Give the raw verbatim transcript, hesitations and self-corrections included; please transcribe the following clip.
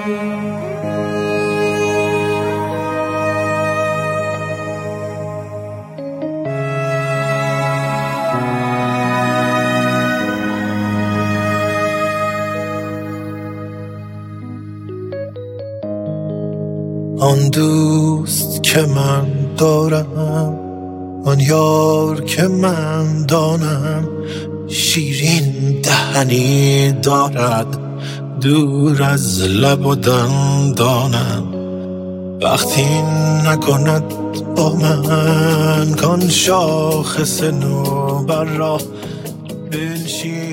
آن دوست که من دارم، آن یار که من دانم، شیرین دهنی دارد دور از لب و دندانم. وقتی نکند با من کان شاخص نوبر را بنشین